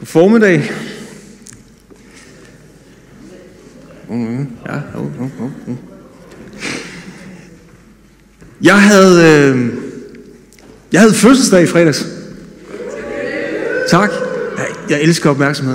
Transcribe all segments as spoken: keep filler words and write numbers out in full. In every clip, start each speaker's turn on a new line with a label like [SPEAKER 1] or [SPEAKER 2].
[SPEAKER 1] God formiddag. Ja, oh, oh, oh. Jeg havde, øh, jeg havde fødselsdag i fredags. Tak. Jeg, jeg elsker opmærksomheden.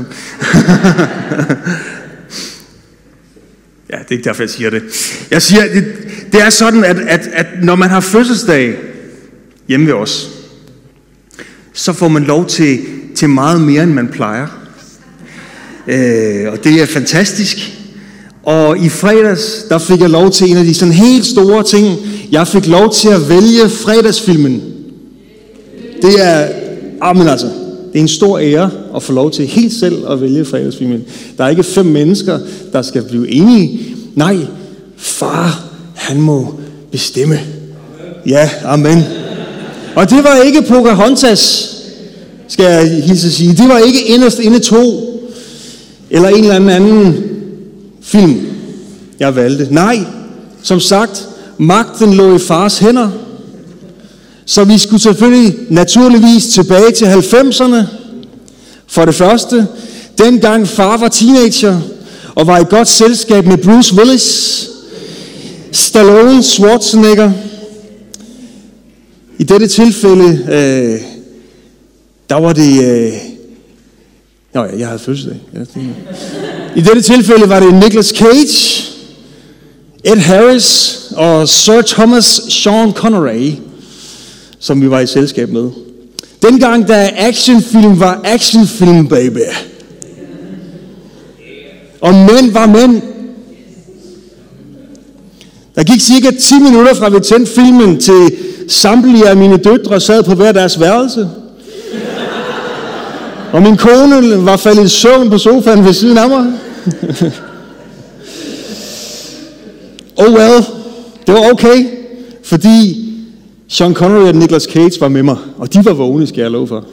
[SPEAKER 1] Ja, det er ikke derfor, jeg siger det. Jeg siger, det, det er sådan, at, at, at når man har fødselsdag hjemme ved os, så får man lov til, til meget mere, end man plejer. Øh, og det er fantastisk. Og i fredags, der fik jeg lov til en af de sådan helt store ting. Jeg fik lov til at vælge fredagsfilmen. Det er, amen altså, det er en stor ære at få lov til helt selv at vælge fredagsfilmen. Der er ikke fem mennesker, der skal blive enige. Nej, far, han må bestemme. Ja, amen. Og det var ikke Pocahontas, skal jeg hilse at sige. Det var ikke Inderst Inde to, eller en eller anden anden film, jeg valgte. Nej, som sagt, magten lå i fars hænder. Så vi skulle selvfølgelig naturligvis tilbage til halvfemserne. For det første, dengang far var teenager og var i godt selskab med Bruce Willis, Stallone, Schwarzenegger. I dette tilfælde, øh, der var det... Øh, Nå ja, jeg havde fødselsdag. I dette tilfælde var det Nicolas Cage, Ed Harris og Sir Thomas Sean Connery, som vi var i selskab med. Dengang, da actionfilm var actionfilm, baby. Og mænd var mænd. Der gik cirka ti minutter fra vi tændte filmen, til samtlige af mine døtre sad på hver deres værelse. Og min kone var faldet i søvn på sofaen ved siden af mig. Oh well, det var okay, fordi Sean Connery og Nicolas Cage var med mig, og de var vågne, skal jeg love for.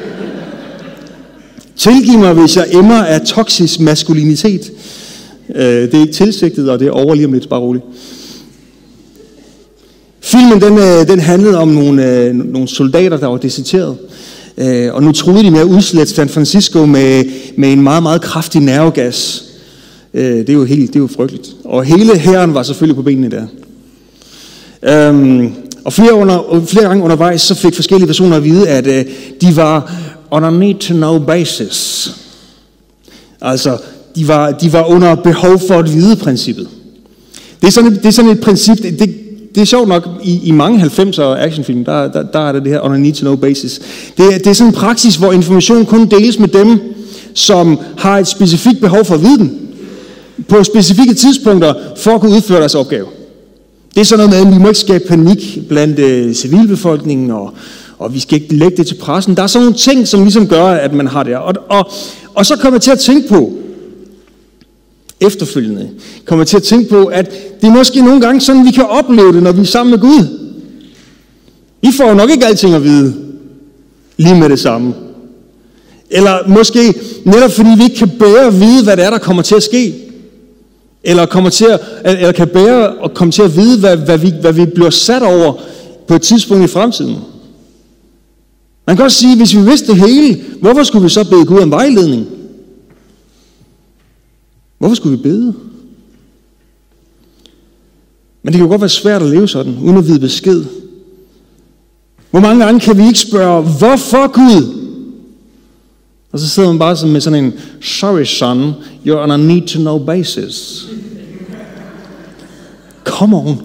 [SPEAKER 1] Tilgiv mig, hvis jeg emmer af toksisk maskulinitet. Det er ikke tilsigtet, og det er over lige om lidt, bare roligt. Filmen den, den handlede om nogle, nogle soldater, der var deserteret. Og nu troede de med at udslette San Francisco med, med en meget, meget kraftig nervegas. Det er jo helt, det er jo frygteligt. Og hele hæren var selvfølgelig på benene der. Og flere, under, flere gange undervejs så fik forskellige personer at vide, at de var on a need to know basis. Altså, de var, de var under behov for at vide princippet. Det er sådan et, det er sådan et princip, det, det, det er sjovt nok, i, i mange halvfemser actionfilm, der, der, der er det det her on a need to know basis. Det, det er sådan en praksis, hvor information kun deles med dem, som har et specifikt behov for at vide den, på specifikke tidspunkter, for at kunne udføre deres opgave. Det er sådan noget med, at vi må ikke skabe panik blandt øh, civilbefolkningen, og, og vi skal ikke lægge det til pressen. Der er sådan nogle ting, som ligesom gør, at man har det. Og, og, og så kommer jeg til at tænke på, efterfølgende, kommer jeg til at tænke på, at det er måske nogle gange sådan, vi kan opleve det, når vi er sammen med Gud. Vi får nok ikke alting at vide, lige med det samme. Eller måske netop fordi vi ikke kan bære at vide, hvad det er, der kommer til at ske. Eller, kommer til at, eller kan bære at komme til at vide, hvad, hvad, vi, hvad vi bliver sat over på et tidspunkt i fremtiden. Man kan også sige, hvis vi vidste det hele, hvorfor skulle vi så bede Gud om vejledning? Hvorfor skulle vi bede? Men det kan jo godt være svært at leve sådan, uden at vide besked. Hvor mange gange kan vi ikke spørge, hvorfor Gud? Og så sidder man bare med sådan en, sorry son, you're on a need to know basis. Come on.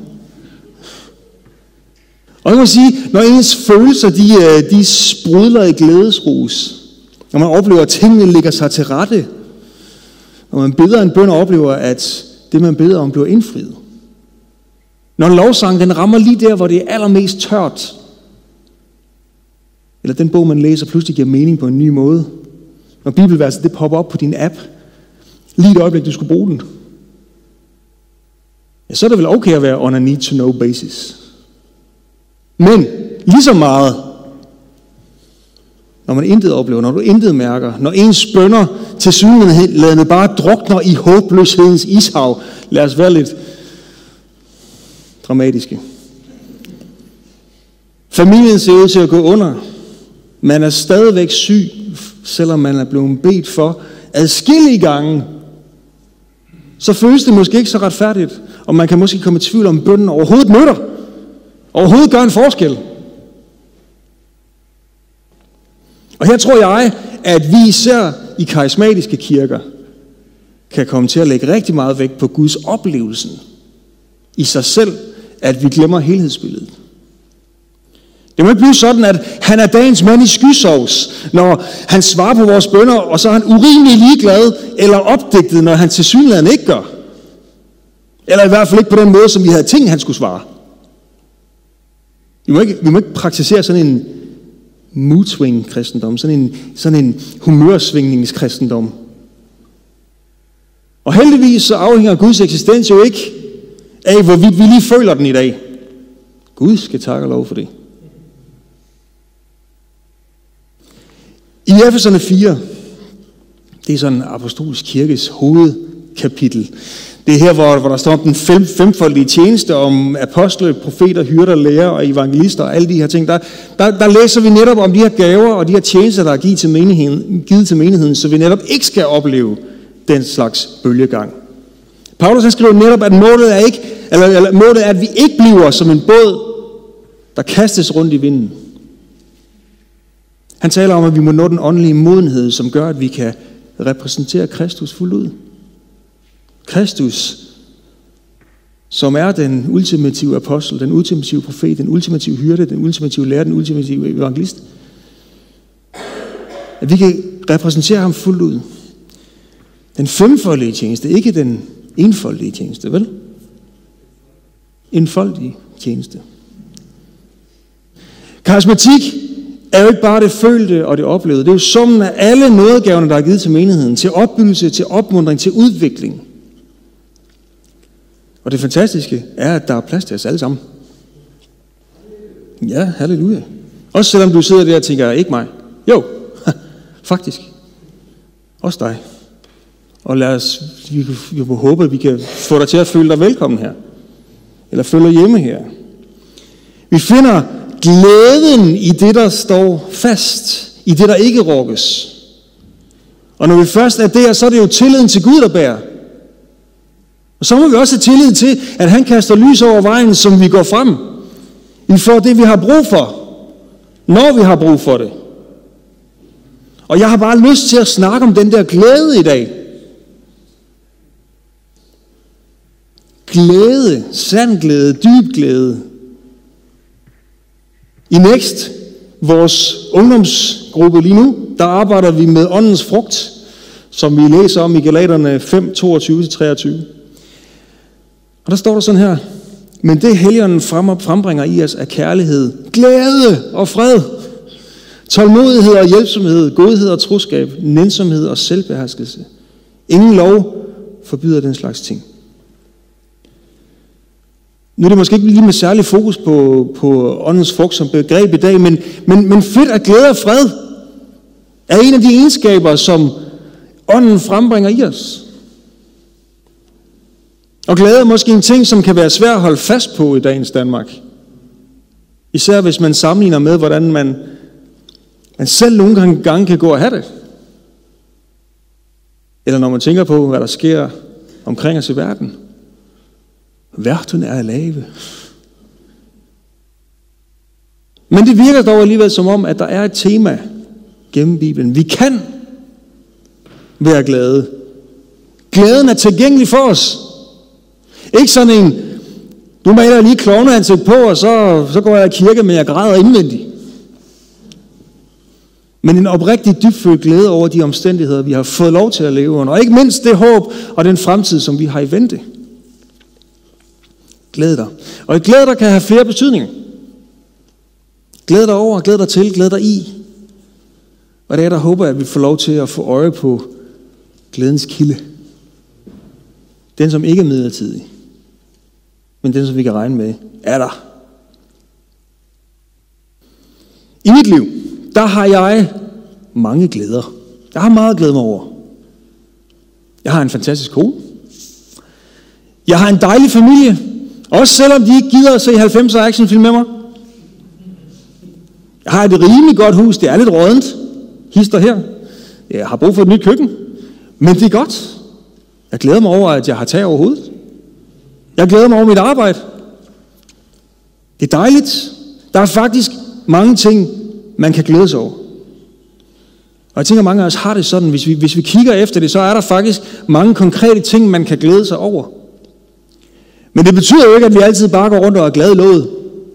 [SPEAKER 1] Og jeg må sige, når ens følelser, de, de sprudler i glædesrus, når man oplever, at tingene ligger sig til rette, når man beder en bøn og oplever, at det man beder om bliver indfriet. Når en lovsang, den rammer lige der, hvor det er allermest tørt, eller den bog, man læser, pludselig giver mening på en ny måde. Når bibelverset det popper op på din app, lige det øjeblik, du skulle bruge den, ja, så er det vel okay at være on a need to know basis. Men lige så meget, når man intet oplever, når du intet mærker, når ens bønner til syneladende bare drukner i håbløshedens ishav, lad os være lidt dramatiske. Familien ser ud til at gå under. Man er stadigvæk syg selvom man er blevet bedt for adskillige gange, så føles det måske ikke så retfærdigt, og man kan måske komme i tvivl om bønnen overhovedet nytter, overhovedet gør en forskel. Og her tror jeg, at vi især i karismatiske kirker kan komme til at lægge rigtig meget vægt på Guds oplevelsen i sig selv, at vi glemmer helhedsbilledet. Det må ikke blive sådan, at han er dagens mand i skysovs, når han svarer på vores bønner, og så er han urimelig ligeglad eller opdigtet, når han tilsyneladende ikke gør. Eller i hvert fald ikke på den måde, som vi havde tænkt, han skulle svare. Vi må ikke, vi må ikke praktisere sådan en mood-swing-kristendom, sådan en, sådan en humørsvingningskristendom. Og heldigvis så afhænger Guds eksistens jo ikke af, hvorvidt vi lige føler den i dag. Gud skal takke og lov for det. I Efeserne fire, det er sådan apostolisk kirkes hovedkapitel. Det er her, hvor, hvor der står om den fem, femfoldige tjeneste, om apostle, profeter, hyrder, lærer og evangelister og alle de her ting. Der, der, der læser vi netop om de her gaver og de her tjenester, der er givet til menigheden, givet til menigheden, så vi netop ikke skal opleve den slags bølgegang. Paulus han skriver netop, at målet er, ikke, eller, eller, målet er, at vi ikke bliver som en båd, der kastes rundt i vinden. Han taler om, at vi må nå den åndelige modenhed, som gør, at vi kan repræsentere Kristus fuldt ud. Kristus, som er den ultimative apostel, den ultimative profet, den ultimative hyrde, den ultimative lærer, den ultimative evangelist. At vi kan repræsentere ham fuldt ud. Den femfoldige tjeneste, ikke den enfoldige tjeneste, vel? Enfoldige tjeneste. Karismatik er jo ikke bare det følte og det oplevede. Det er jo summen af alle nådegaverne, der er givet til menigheden, til opbyggelse, til opmuntring, til udvikling. Og det fantastiske er, at der er plads til os alle sammen. Ja, halleluja. Også selvom du sidder der og tænker, ikke mig. Jo, faktisk. Også dig. Og lad os, vi, vi må håbe, at vi kan få dig til at føle dig velkommen her. Eller føle dig hjemme her. Vi finder glæden i det, der står fast. I det, der ikke rokkes. Og når vi først er der, så er det jo tilliden til Gud, der bærer. Og så må vi også have tillid til, at han kaster lys over vejen, som vi går frem. Vi får det, vi har brug for. Når vi har brug for det. Og jeg har bare lyst til at snakke om den der glæde i dag. Glæde, sand glæde, dyb glæde. I Next, vores ungdomsgruppe lige nu, der arbejder vi med åndens frugt, som vi læser om i Galaterne fem, toogtyve til treogtyve. Og der står der sådan her: men det Helligånden frembringer i os er kærlighed, glæde og fred, tålmodighed og hjælpsomhed, godhed og troskab, nænsomhed og selvbeherskelse. Ingen lov forbyder den slags ting. Nu er det måske ikke lige med særlig fokus på, på åndens frugt som begreb i dag, men, men, men fedt at glæde og fred er en af de egenskaber, som ånden frembringer i os. Og glæde er måske en ting, som kan være svær at holde fast på i dagens Danmark. Især hvis man sammenligner med, hvordan man, man selv nogle gange kan gå og have det. Eller når man tænker på, hvad der sker omkring os i verden. Verden er lave. Men det virker dog alligevel som om, at der er et tema gennem Bibelen. Vi kan være glade. Glæden er tilgængelig for os. Ikke sådan en, nu maler jeg lige klovneansigt på, og så, så går jeg i kirke, men jeg græder indvendigt. Men en oprigtig dybfølt glæde over de omstændigheder, vi har fået lov til at leve under. Og ikke mindst det håb og den fremtid, som vi har i vente. Glæd dig. Og et glæde, der kan have flere betydninger. Glæd dig over, glæd dig til, glæd dig i. Og det er der håber jeg, at vi får lov til at få øje på glædens kilde. Den, som ikke er midlertidig, men den, som vi kan regne med, er der. I mit liv, der har jeg mange glæder. Jeg har meget glæde mig over. Jeg har en fantastisk kone. Jeg har en dejlig familie. Også selvom de ikke gider at se halvfemser actionfilm med mig. Jeg har et rimelig godt hus. Det er lidt rådent. Hister her. Jeg har brug for et nyt køkken, men det er godt. Jeg glæder mig over, at jeg har tag over hovedet. Jeg glæder mig over mit arbejde. Det er dejligt. Der er faktisk mange ting, man kan glæde sig over. Og jeg tænker, mange af os har det sådan, hvis vi, hvis vi kigger efter det, så er der faktisk mange konkrete ting, man kan glæde sig over. Men det betyder jo ikke, at vi altid bare går rundt og er glade i låget.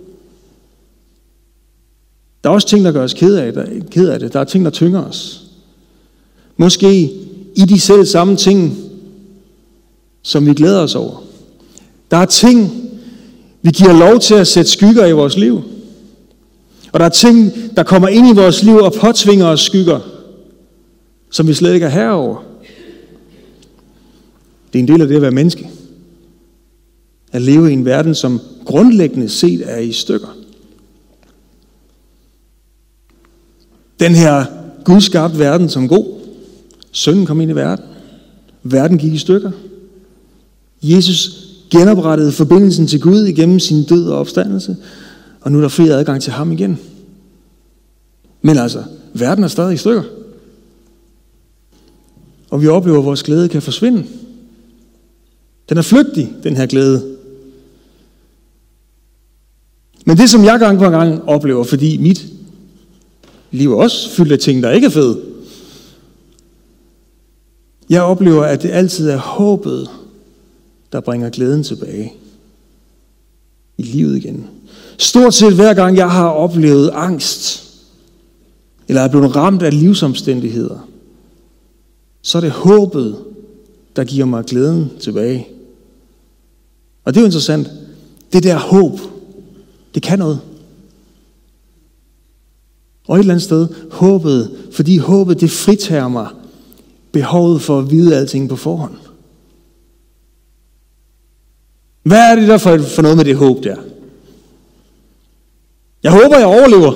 [SPEAKER 1] Der er også ting, der gør os ked af det. Ked af det. Der er ting, der tynger os. Måske i de selv samme ting, som vi glæder os over. Der er ting, vi giver lov til at sætte skygger i vores liv. Og der er ting, der kommer ind i vores liv og påtvinger os skygger, som vi slet ikke er herover. Det er en del af det at være menneske. At leve i en verden, som grundlæggende set er i stykker. Den her gudskabt verden som god. Synden kom ind i verden. Verden gik i stykker. Jesus genoprettede forbindelsen til Gud igennem sin død og opstandelse. Og nu er der fri adgang til ham igen. Men altså, verden er stadig i stykker. Og vi oplever, at vores glæde kan forsvinde. Den er flygtig, den her glæde. Men det, som jeg gang på gang oplever, fordi mit liv er også fyldt af ting, der ikke er fede. Jeg oplever, at det altid er håbet, der bringer glæden tilbage i livet igen. Stort set hver gang jeg har oplevet angst, eller er blevet ramt af livsomstændigheder, så er det håbet, der giver mig glæden tilbage. Og det er jo interessant. Det der håb, det kan noget. Og et eller andet sted, håbet, fordi håbet, det fritager mig behovet for at vide alting på forhånd. Hvad er det der for, for noget med det håb der? Jeg håber, jeg overlever.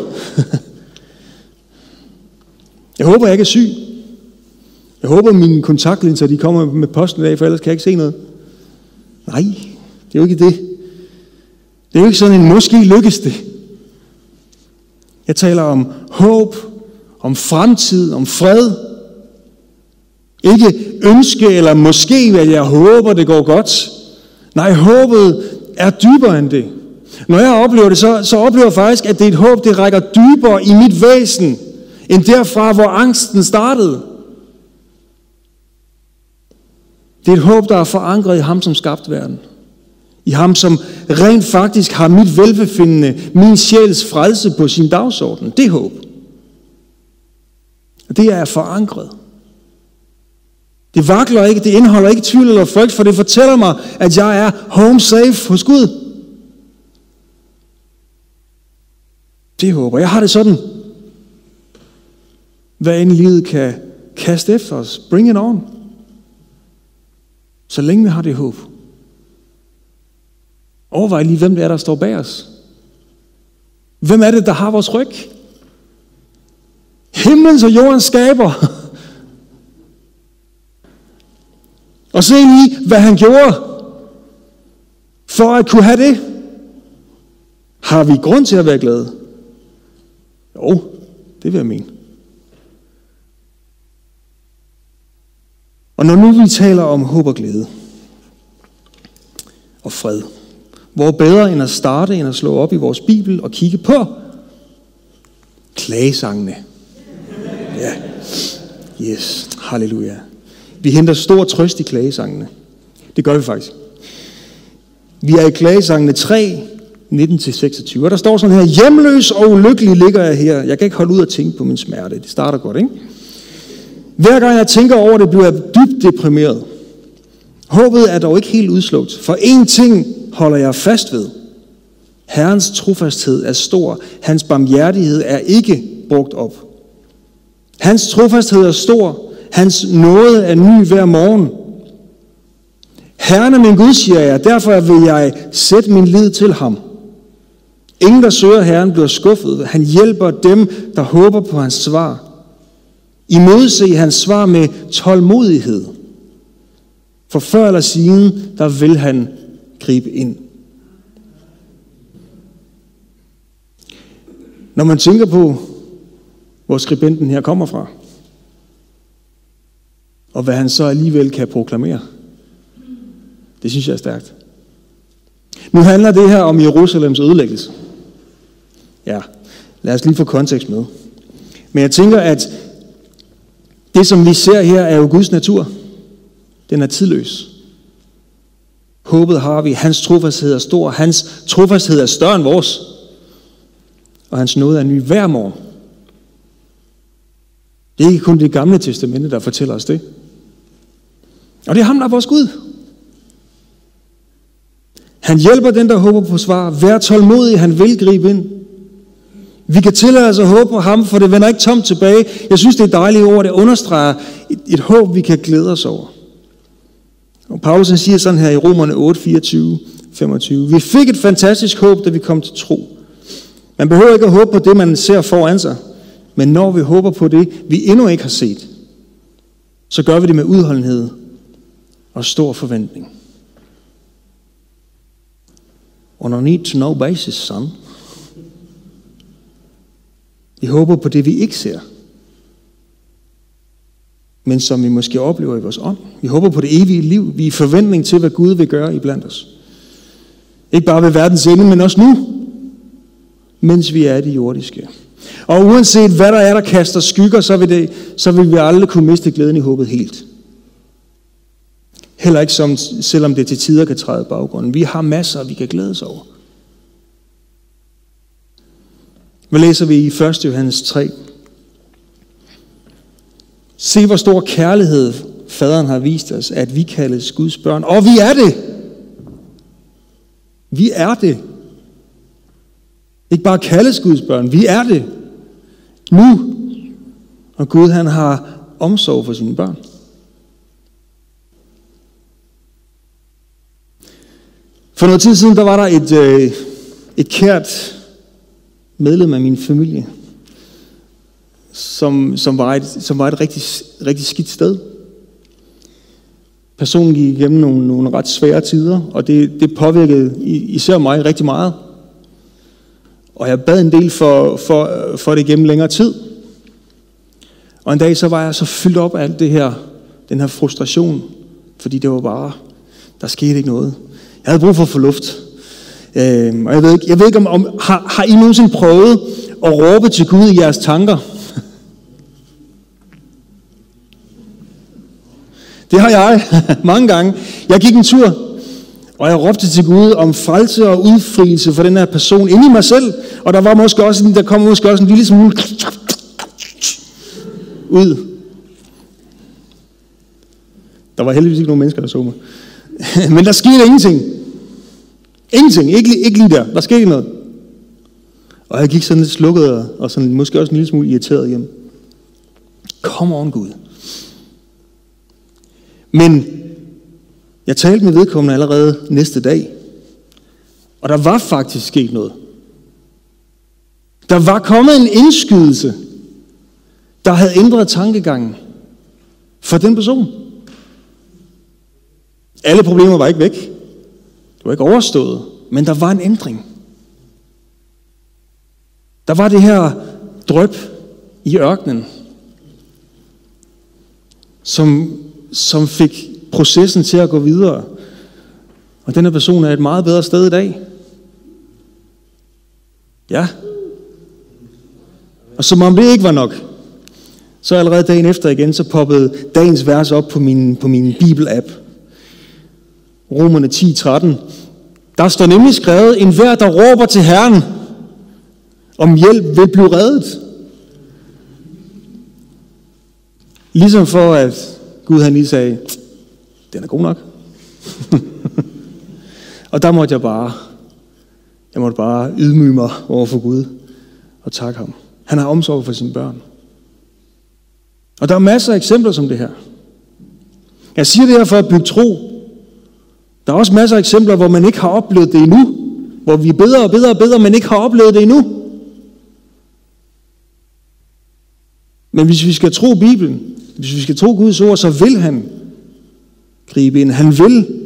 [SPEAKER 1] Jeg håber, jeg ikke er syg. Jeg håber, mine kontaktlinser, de kommer med posten i dag, for ellers kan jeg ikke se noget. Nej, det er jo ikke det. Det er jo ikke sådan en måske lykkes det. Jeg taler om håb, om fremtid, om fred. Ikke ønske eller måske, at jeg håber, det går godt. Nej, håbet er dybere end det. Når jeg oplever det, så, så oplever jeg faktisk, at det er et håb, det rækker dybere i mit væsen, end derfra, hvor angsten startede. Det er et håb, der er forankret i ham, som skabte verden. I ham, som rent faktisk har mit velbefindende, min sjæls frelse på sin dagsorden. Det er håb. Det er forankret. Det vakler ikke, det indeholder ikke tvivl eller frygt, for det fortæller mig, at jeg er home safe hos Gud. Det håber jeg. har det sådan. Hvad end livet kan kaste efter os. Bring it on. Så længe vi har det håb. Overvej lige, hvem det er, der står bag os. Hvem er det, der har vores ryg? Himlens og jordens skaber. Og se lige, hvad han gjorde for at kunne have det. Har vi grund til at være glade? Jo, det vil jeg mene. Og når nu vi taler om håb og glæde og fred, hvor bedre end at starte, end at slå op i vores Bibel og kigge på klagesangene. Ja, yes, halleluja. Vi henter stor trøst i klagesangene. Det gør vi faktisk. Vi er i klagesangene tre, nitten til seksogtyve, og der står sådan her: hjemløs og ulykkelig ligger jeg her. Jeg kan ikke holde ud at tænke på min smerte. Det starter godt, ikke? Hver gang jeg tænker over det, bliver jeg dybt deprimeret. Håbet er dog ikke helt udslugt, for én ting holder jeg fast ved. Herrens trofasthed er stor. Hans barmhjertighed er ikke brugt op. Hans trofasthed er stor. Hans nåde er ny hver morgen. Herren er min Gud, siger jeg, derfor vil jeg sætte min lid til ham. Ingen, der søger Herren, bliver skuffet. Han hjælper dem, der håber på hans svar. Imodse hans svar med tålmodighed. For før eller siden, der vil han gribe ind. Når man tænker på, hvor skribenten her kommer fra, og hvad han så alligevel kan proklamere. Det synes jeg er stærkt. Nu handler det her om Jerusalems ødelæggelse. Ja, lad os lige få kontekst med. Men jeg tænker, at det, som vi ser her, er jo Guds natur. Den er tidløs. Håbet har vi. Hans trofasthed er stor. Hans trofasthed er større end vores. Og hans nåde er ny hver morgen. Det er ikke kun det gamle testamente, der fortæller os det. Og det er ham, der er vores Gud. Han hjælper den, der håber på svar. Vær tålmodig, han vil gribe ind. Vi kan tillade os at håbe på ham, for det vender ikke tomt tilbage. Jeg synes, det er dejlige ord, det understreger et, et håb, vi kan glæde os over. Og Paulus siger sådan her i Romerne otte, fireogtyve, femogtyve. Vi fik et fantastisk håb, da vi kom til tro. Man behøver ikke at håbe på det, man ser foran sig. Men når vi håber på det, vi endnu ikke har set, så gør vi det med udholdenhed og stor forventning. On a need to know basis, son. Vi håber på det, vi ikke ser, men som vi måske oplever i vores ånd. Vi håber på det evige liv. Vi er i forventning til, hvad Gud vil gøre iblandt os. Ikke bare ved verdens ende, men også nu, mens vi er i det jordiske. Og uanset hvad der er, der kaster skygger, så vil, det, så vil vi aldrig kunne miste glæden i håbet helt. Heller ikke som, selvom det til tider kan træde i baggrunden. Vi har masser, vi kan glæde os over. Hvad læser vi i første Johannes tre? Se, hvor stor kærlighed faderen har vist os, at vi kaldes Guds børn. Og vi er det. Vi er det. Ikke bare kaldes Guds børn, vi er det. Nu. Og Gud, han har omsorg for sine børn. For noget tid siden, der var der et, øh, et kært medlem af min familie, som, som var et, som var et rigtig, rigtig skidt sted. Personen gik igennem nogle, nogle ret svære tider, og det, det påvirkede især mig rigtig meget. Og jeg bad en del for, for, for det igennem længere tid. Og en dag så var jeg så fyldt op af alt det her, den her frustration, fordi det var bare, der skete ikke noget. Jeg havde brug for at få luft. Øh, og jeg ved ikke, jeg ved ikke om, om har, har I nogensinde prøvet at råbe til Gud i jeres tanker? Det har jeg mange gange. Jeg gik en tur, og jeg råbte til Gud om frelse og udfrielse for den her person inde i mig selv. Og der var måske også, der kom måske også en lille smule ud. Der var heldigvis ikke nogen mennesker, der så mig. Men der skete ingenting. Ingenting. Ikke, ikke lige der. Der skete noget. Og jeg gik sådan lidt slukket og, og sådan, måske også en lille smule irriteret hjem. Come on, Gud. Men jeg talte med vedkommende allerede næste dag. Og der var faktisk sket noget. Der var kommet en indskydelse, der havde ændret tankegangen for den person. Alle problemer var ikke væk. Det var ikke overstået, men der var en ændring. Der var det her dryp i ørkenen, som, som fik processen til at gå videre. Og denne person er et meget bedre sted i dag. Ja. Og som om det ikke var nok, så allerede dagen efter igen, så poppede dagens vers op på min, på min Bibel-app. Romerne ti tretten. Der står nemlig skrevet, en hver, der råber til Herren om hjælp, vil blive reddet. Ligesom for, at Gud han lige sagde, den er god nok. Og der måtte jeg bare, jeg måtte bare ydmyge mig over for Gud og takke ham. Han har omsorg for sine børn. Og der er masser af eksempler som det her. Jeg siger det her for at bygge tro. Der er også masser af eksempler, hvor man ikke har oplevet det endnu. Hvor vi er bedre og bedre og bedre, men ikke har oplevet det endnu. Men hvis vi skal tro Bibelen, hvis vi skal tro Guds ord, så vil han gribe ind. Han vil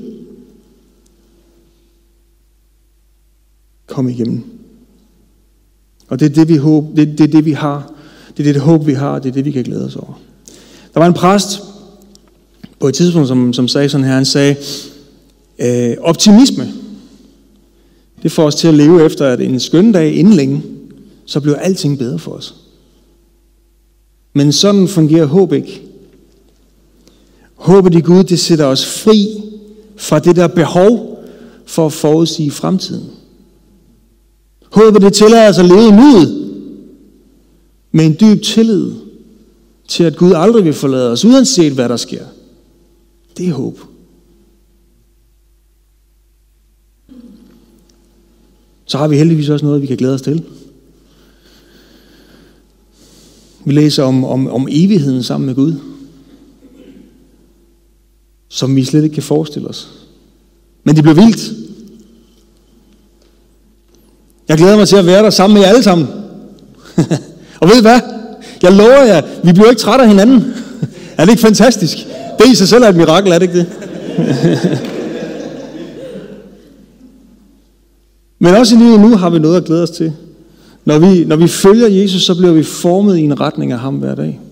[SPEAKER 1] komme igennem. Og det er det, vi håber, det, det er det, vi har. Det er det, det håb, vi har. Det er det, vi kan glæde os over. Der var en præst, på et tidspunkt, som, som sagde sådan her, han sagde, øh, optimisme, det får os til at leve efter, at en skøn dag inden længe, så bliver alting bedre for os. Men sådan fungerer håb ikke. Håbet i Gud, det sætter os fri fra det der behov for at forudsige fremtiden. Håbet, det tillader os at leve i nuet med en dyb tillid til, at Gud aldrig vil forlade os, uanset hvad der sker. Det er håb. Så har vi heldigvis også noget, vi kan glæde os til. Vi læser om, om, om evigheden sammen med Gud, som vi slet ikke kan forestille os. Men det bliver vildt. Jeg glæder mig til at være der sammen med jer alle sammen. Og ved I hvad? Jeg lover jer, vi bliver ikke trætte af hinanden. Er det ikke fantastisk? Det i sig selv er et mirakel, er det ikke det? Men også i livet nu har vi noget at glæde os til. Når vi, når vi følger Jesus, så bliver vi formet i en retning af ham hver dag.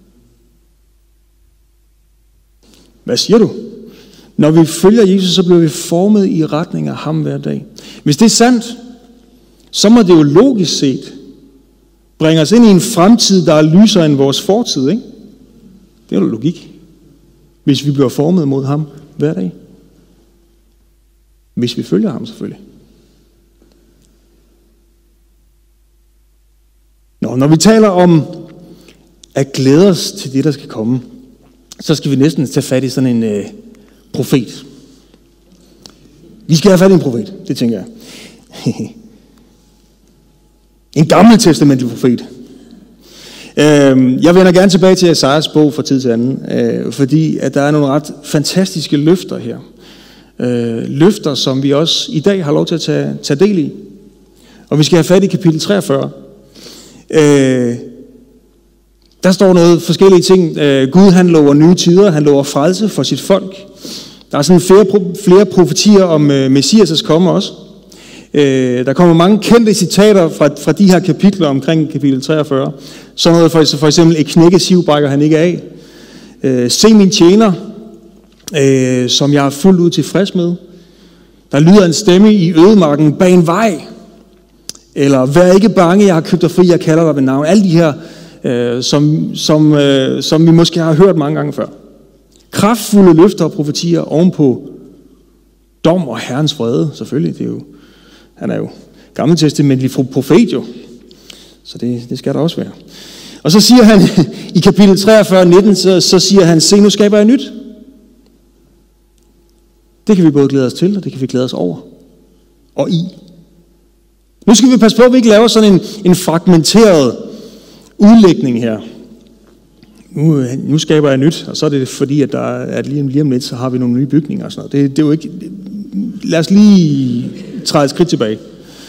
[SPEAKER 1] Hvad siger du? Når vi følger Jesus, så bliver vi formet i retning af ham hver dag. Hvis det er sandt, så må det jo logisk set bringe os ind i en fremtid, der er lysere end vores fortid, ikke? Det er jo logik. Hvis vi bliver formet mod ham hver dag. Hvis vi følger ham selvfølgelig. Nå, når vi taler om at glæde os til det, der skal komme, så skal vi næsten tage fat i sådan en øh, profet. Vi skal have fat i en profet, det tænker jeg. En gammeltestamentlig profet. Jeg vender gerne tilbage til Esajas bog fra tid til anden, fordi at der er nogle ret fantastiske løfter her. Løfter, som vi også i dag har lov til at tage, tage del i. Og vi skal have fat i kapitel treogfyrre. Der står noget forskellige ting. Gud, han lover nye tider, han lover frelse for sit folk. Der er sådan flere, flere profetier om Messias' komme også. Der kommer mange kendte citater fra, fra de her kapitler omkring kapitel treogfyrre. Sådan noget for, for eksempel, et knækket siv brækker han ikke af. Øh, se min tjener, øh, som jeg er fuldt ud tilfreds med. Der lyder en stemme i ødemarken bag en vej. Eller vær ikke bange, jeg har købt dig fri, jeg kalder dig ved navn. Alle de her, øh, som, som, øh, som vi måske har hørt mange gange før. Kraftfulde løfter og profetier ovenpå dom og Herrens vrede, selvfølgelig. Det er jo, han er jo gammeltestamentlig profet jo. Så det, det skal der også være. Og så siger han i kapitel treogfyrre, nitten, så, så siger han, se nu skaber jeg nyt. Det kan vi både glæde os til, og det kan vi glæde os over. Og i. Nu skal vi passe på, at vi ikke laver sådan en, en fragmenteret udlægning her. Nu, nu skaber jeg nyt, og så er det fordi, at, der er, at lige, lige om lidt, så har vi nogle nye bygninger og sådan noget. Det, det er jo ikke... Lad os lige træde et skridt tilbage.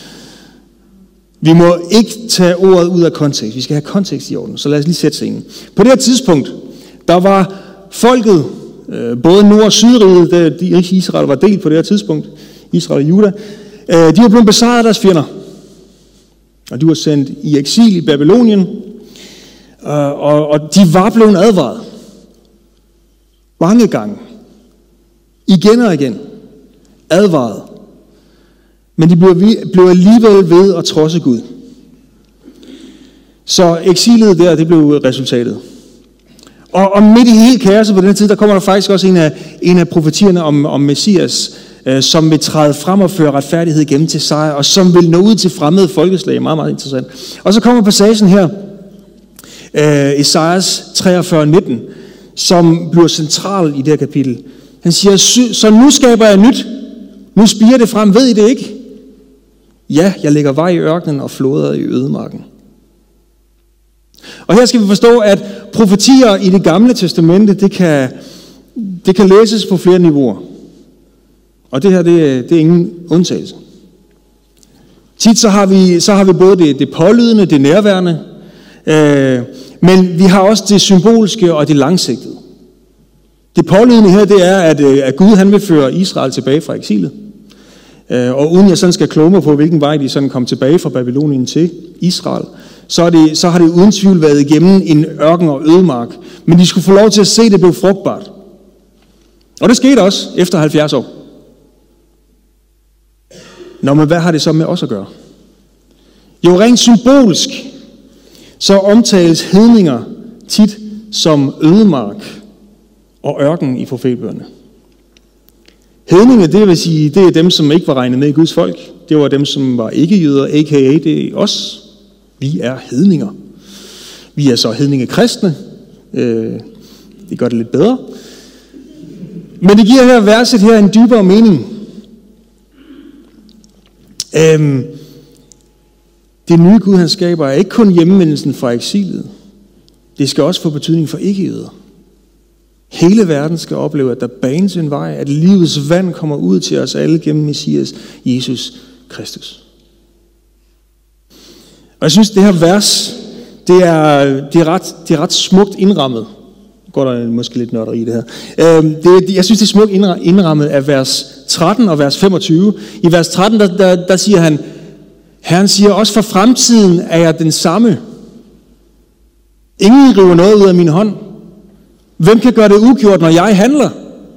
[SPEAKER 1] Vi må ikke tage ordet ud af kontekst. Vi skal have kontekst i orden, så lad os lige sætte scenen. På det her tidspunkt, der var folket, både Nord- og Sydriget, der de Israel var delt på det her tidspunkt, Israel og Juda, de var blevet besejret af deres fjender. Og de var sendt i eksil i Babylonien, og, og de var blevet advaret. Mange gange. Igen og igen. Advaret. Men de blev, blev alligevel ved at trodse Gud. Så eksilet der, det blev resultatet. Og, og midt i hele kaoset på den tid, der kommer der faktisk også en af, en af profetierne om, om Messias, øh, som vil træde frem og føre retfærdighed igennem til sejr, og som vil nå ud til fremmede folkeslag. Meget, meget interessant. Og så kommer passagen her, øh, Esajas treogfyrre nitten, som bliver central i det her kapitel. Han siger, så nu skaber jeg nyt. Nu spiger det frem, ved I det ikke? Ja, jeg lægger vej i ørkenen og floder i ødemarken. Og her skal vi forstå, at profetier i det gamle testamente, det kan, det kan læses på flere niveauer. Og det her, det, det er ingen undtagelse. Tit så har vi, så har vi både det, det pålydende, det nærværende, øh, men vi har også det symbolske og det langsigtede. Det pålydende her, det er, at, at Gud han vil føre Israel tilbage fra eksilet. Og uden jeg sådan skal kloge mig på, hvilken vej de sådan kom tilbage fra Babylonien til Israel, så, er det, så har det uden tvivl været igennem en ørken og ødemark. Men de skulle få lov til at se, at det blev frugtbart. Og det skete også efter halvfjerds år. Nå, men hvad har det så med os at gøre? Jo, rent symbolsk, så omtales hedninger tit som ødemark og ørken i profetbøgerne. Hedninge, det vil sige, det er dem, som ikke var regnet med i Guds folk. Det var dem, som var ikke-jøder, a k a det er os. Vi er hedninger. Vi er så hedninge kristne. Det gør det lidt bedre. Men det giver her verset her en dybere mening. Øhm, det nye Gud, han skaber, er ikke kun hjemvendelsen fra eksilet. Det skal også få betydning for ikke-jøder. Hele verden skal opleve, at der banes en vej, at livets vand kommer ud til os alle gennem Messias, Jesus Kristus. Og jeg synes, det her vers, det er, det er, ret, det er ret smukt indrammet. Går der måske lidt nørderi i det her. Det, jeg synes, det er smukt indrammet af vers tretten og vers femogtyve. I vers tretten, der, der, der siger han, Herren siger, også for fremtiden er jeg den samme. Ingen river noget ud af min hånd. Hvem kan gøre det ugjort, når jeg handler?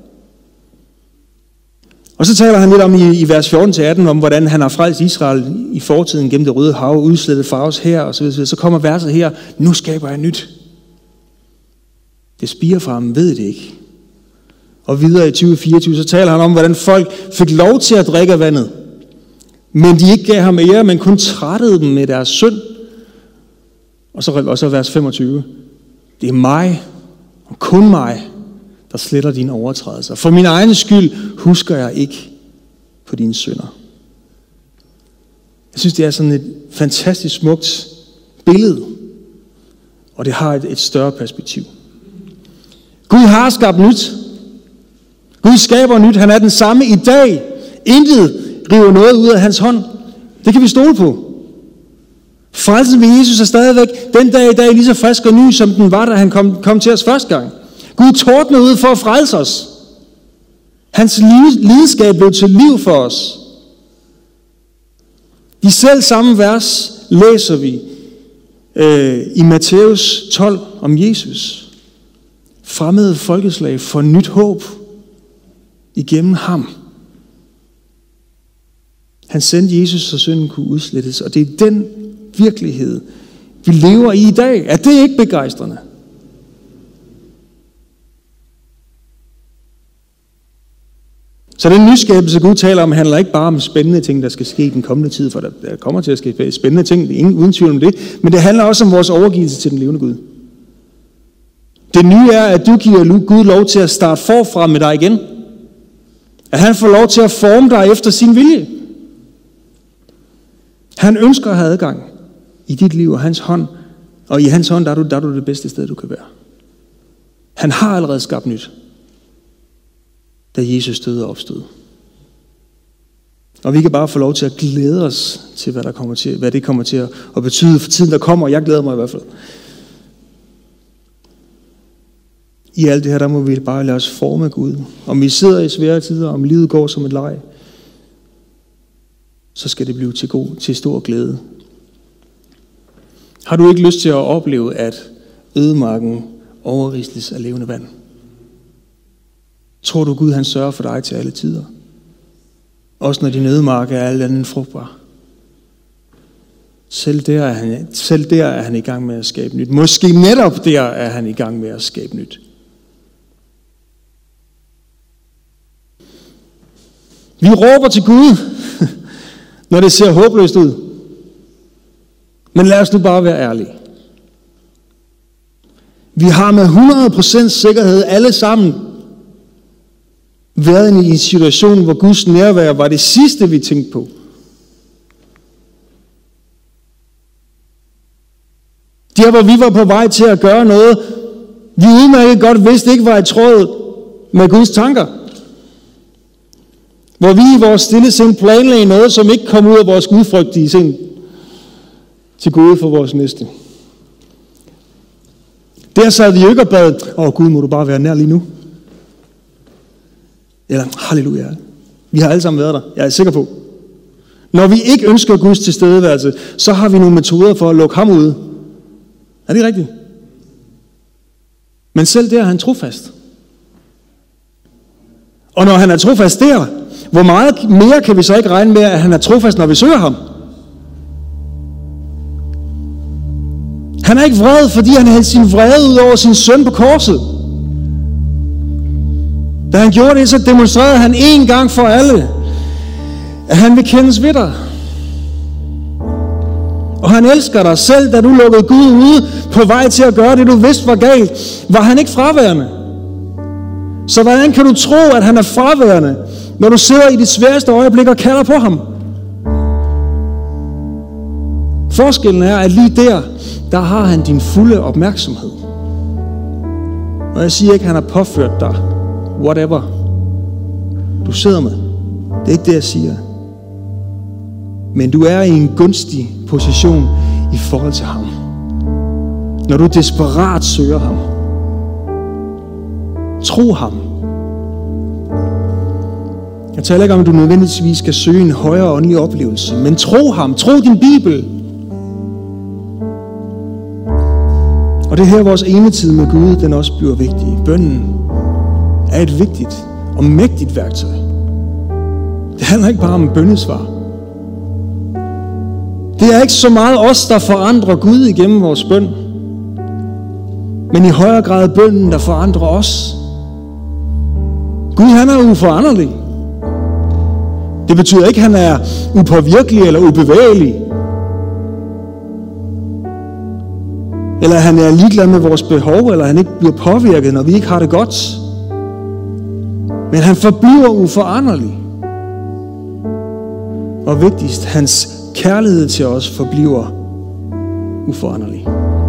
[SPEAKER 1] Og så taler han lidt om i, i vers fjorten til atten, om hvordan han har frelst Israel i fortiden gennem det røde hav, udslettet Faraos her, og så videre. Så kommer verset her, nu skaber jeg nyt. Det spiger fra ham, ved det ikke. Og videre i tyve fireogtyve, så taler han om, hvordan folk fik lov til at drikke af vandet. Men de ikke gav ham ære, men kun trættede dem med deres synd. Og så, og så vers femogtyve. Det er mig, og kun mig, der sletter dine overtrædelser. For min egen skyld husker jeg ikke på dine synder. Jeg synes, det er sådan et fantastisk smukt billede. Og det har et, et større perspektiv. Gud har skabt nyt. Gud skaber nyt. Han er den samme i dag. Intet river noget ud af hans hånd. Det kan vi stole på. Frelsen ved Jesus er stadigvæk den dag i dag lige så frisk og ny, som den var, da han kom, kom til os første gang. Gud tordnede ud for at frelse os. Hans lidenskab blev til liv for os. De selv samme vers læser vi øh, i Matthæus tolv om Jesus. Fremmede folkeslag får nyt håb igennem ham. Han sendte Jesus, så synden kunne udslettes, og det er den virkelighed, vi lever i i dag. Er det ikke begejstrende? Så den nyskabelse, Gud taler om, handler ikke bare om spændende ting, der skal ske i den kommende tid, for der kommer til at ske spændende ting, det er ingen uden tvivl om det, men det handler også om vores overgivelse til den levende Gud. Det nye er, at du giver Gud lov til at starte forfra med dig igen. At han får lov til at forme dig efter sin vilje. Han ønsker at have adgang i dit liv og hans hånd, og i hans hånd, der er du, der er du det bedste sted, du kan være. Han har allerede skabt nyt, da Jesus døde og opstod. Og vi kan bare få lov til at glæde os til, hvad, der kommer til, hvad det kommer til at, at betyde for tiden, der kommer. Jeg glæder mig i hvert fald. I alt det her, der må vi bare lade os forme Gud. Om vi sidder i svære tider, om livet går som et leg, så skal det blive til, god, til stor glæde. Har du ikke lyst til at opleve, at ødemarken overrisles af levende vand? Tror du, Gud han sørger for dig til alle tider? Også når din ødemark er alt andet frugtbar. Selv der, er han, selv der er han i gang med at skabe nyt. Måske netop der er han i gang med at skabe nyt. Vi råber til Gud, når det ser håbløst ud. Men lad os nu bare være ærlige. Vi har med hundrede procent sikkerhed alle sammen været i en situation, hvor Guds nærvær var det sidste, vi tænkte på. Der, hvor vi var på vej til at gøre noget, vi udmærket godt vidste ikke var i tråd med Guds tanker. Hvor vi i vores stille sind planlagde noget, som ikke kom ud af vores gudfrygtige sind til Gud for vores næste. Der sad vi jo ikke og bad, åh oh, Gud, må du bare være nær lige nu. Eller halleluja. Vi har alle sammen været der, jeg er sikker på. Når vi ikke ønsker Guds tilstedeværelse, så har vi nogle metoder for at lukke ham ud. Er det rigtigt? Men selv der er han trofast.
[SPEAKER 2] Og når han er trofast der, hvor meget mere kan vi så ikke regne med, at han er trofast, når vi søger ham? Han er ikke vred, fordi han havde sin vrede ud over sin søn på korset. Da han gjorde det, så demonstrerede han en gang for alle, at han vil kendes ved dig. Og han elsker dig. Selv da du lukkede Gud ude på vej til at gøre det, du vidste var galt, var han ikke fraværende. Så hvordan kan du tro, at han er fraværende, når du sidder i dit sværeste øjeblik og kalder på ham? Forskellen er, at lige der, der har han din fulde opmærksomhed. Og jeg siger ikke, at han har påført dig whatever du sidder med. Det er ikke det, jeg siger. Men du er i en gunstig position i forhold til ham. Når du desperat søger ham. Tro ham. Jeg taler ikke om, at du nødvendigvis skal søge en højere åndelig oplevelse, men tro ham. Tro din Bibel. Og det er her, vores enetid med Gud, den også bliver vigtig. Bønnen er et vigtigt og mægtigt værktøj. Det handler ikke bare om bønnesvar. Det er ikke så meget os, der forandrer Gud igennem vores bøn, men i højere grad bønnen, der forandrer os. Gud, han er uforanderlig. Det betyder ikke, at han er upåvirkelig eller ubevægelig. Eller at han er ligeglad med vores behov, eller han ikke bliver påvirket, når vi ikke har det godt. Men han forbliver uforanderlig. Og vigtigst, hans kærlighed til os forbliver uforanderlig.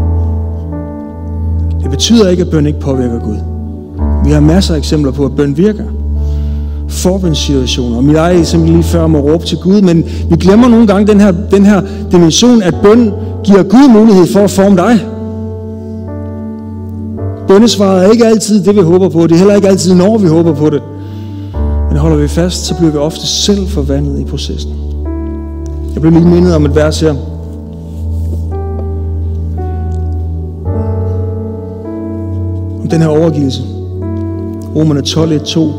[SPEAKER 2] Det betyder ikke, at bøn ikke påvirker Gud. Vi har masser af eksempler på, at bøn virker. Forbønssituationer. Mit eget eksempel lige før om at råbe til Gud, men vi glemmer nogle gange den her, den her dimension, at bøn giver Gud mulighed for at forme dig. Bønnesvaret er ikke altid det, vi håber på. Det er heller ikke altid, når vi håber på det. Men holder vi fast, så bliver vi ofte selv forvandlet i processen. Jeg blev lige mindet om et vers her. Om den her overgivelse. Romerne tolv, et, to.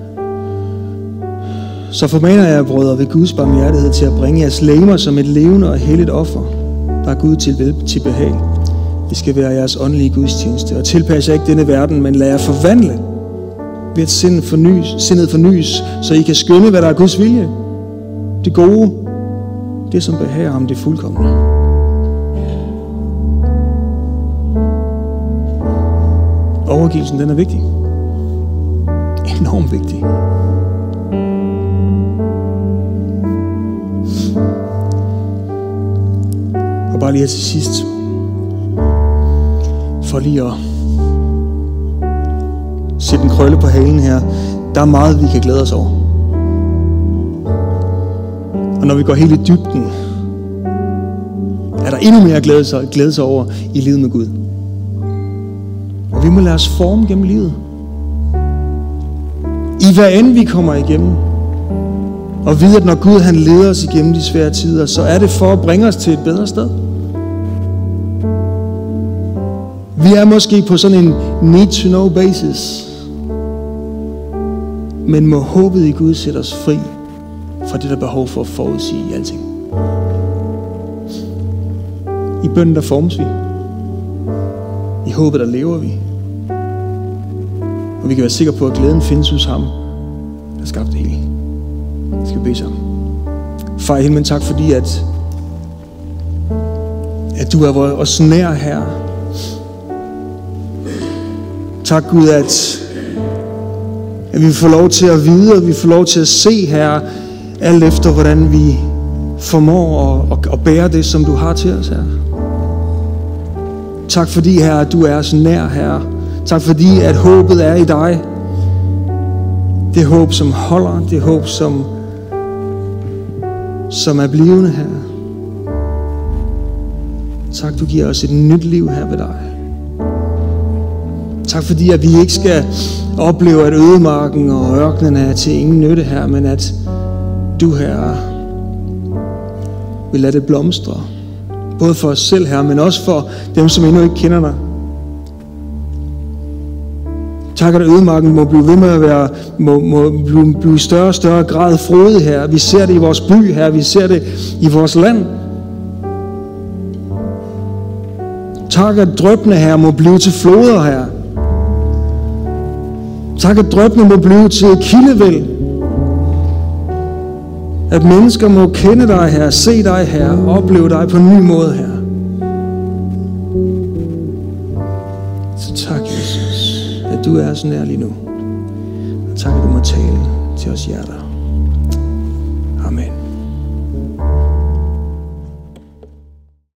[SPEAKER 2] Så formaner jeg, brødre, ved Guds barmhjertighed til at bringe jeres legemer som et levende og helligt offer, der er Gud til, til behag. Det skal være jeres åndelige gudstjeneste. Og tilpas jer ikke denne verden, men lad jer forvandle ved at sindet fornyes, sindet fornyes, så I kan skønne, hvad der er Guds vilje. Det gode, det som behager ham, det fuldkomne. Overgivelsen, den er vigtig. Enormt vigtig. Og bare lige her til sidst, for lige at sætte en krølle på halen her, der er meget, vi kan glæde os over. Og når vi går helt i dybden, er der endnu mere at glæde sig, glæde sig over i livet med Gud. Og vi må lade os forme gennem livet. I hvad end vi kommer igennem. Og vide, at når Gud han leder os igennem de svære tider, så er det for at bringe os til et bedre sted. Vi er måske på sådan en need-to-know basis. Men må håbet i Gud sætte os fri fra det, der er behov for at forudsige i alting. I bønnen, der formes vi. I håbet, der lever vi. Og vi kan være sikre på, at glæden findes hos ham, der skabte det hele. Vi skal bede sammen. Far i himlen, tak fordi, at, at du er os nær her. Tak Gud, at, at vi får lov til at vide, og vi får lov til at se her, alt efter hvordan vi formår at, at, at bære det, som du har til os her. Tak fordi, Herre, at du er så nær, Herre. Tak fordi, at håbet er i dig. Det håb, som holder. Det håb, som, som er blivende, Herre. Tak, du giver os et nyt liv her ved dig. Tak fordi, at vi ikke skal opleve, at ødemarken og ørkenen er til ingen nytte her, men at du, Herre, vil lade det blomstre. Både for os selv, Herre, men også for dem, som endnu ikke kender dig. Tak, at ødemarken må blive ved med at være, må, må blive, blive i større og større grad frodig, her. Vi ser det i vores by, her. Vi ser det i vores land. Tak, at dryppene her må blive til floder, her. Tak, at dryppene må blive til kildevæld. At mennesker må kende dig, her, se dig, her, opleve dig på en ny måde, her. Så tak, Jesus, at du er så nær lige nu. Og tak, at du må tale til os hjerter.